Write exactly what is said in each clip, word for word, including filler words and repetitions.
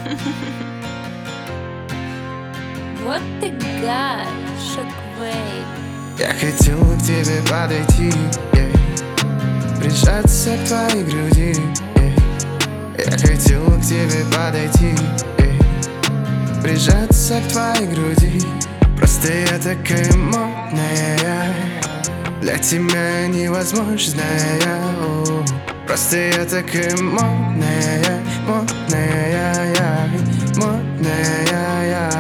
Вот ты гад, Шоквейв. Я хотел к тебе подойти, yeah. Прижаться к твоей груди, yeah. Я хотел к тебе подойти, yeah. Прижаться к твоей груди. Просто я такая модная, для тебя невозможная. О, просто я такая модная, модная, модная.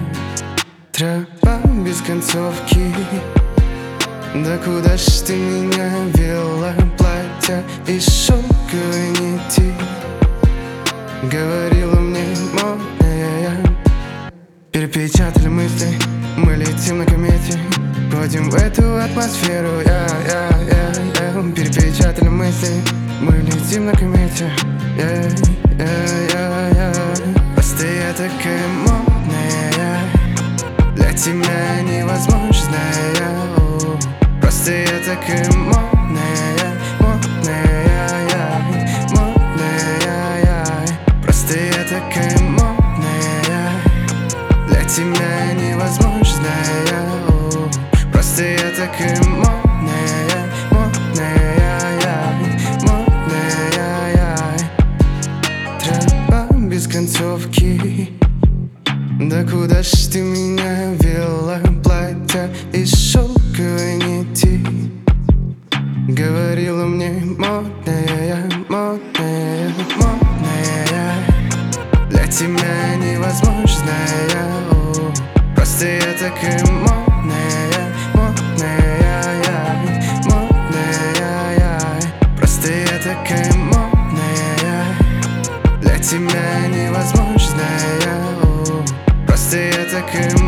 Трава без концовки. Да куда ж ты меня вела? Платье из шелковой нити. Говорила мне модная. Перепечатали мысли, мы летим на комете. Входим в эту атмосферу, я, я, я, я. Перепечатали мысли, мы летим на комете, я, я, я, я. Просто я такая модная, для тебя невозможная. О, просто я такая модная, модная, модная. Просто я такая модная, для тебя невозможная. О, просто я такая модная, модная, модная. Трава без концовки. Да куда ж ты меня вела? Платье из шелковой нити. Говорила мне модная, модная, модная. Для тебя невозможная. О, просто я такая модная, модная, модная. Просто я такая модная, для тебя невозможная. Просто я такая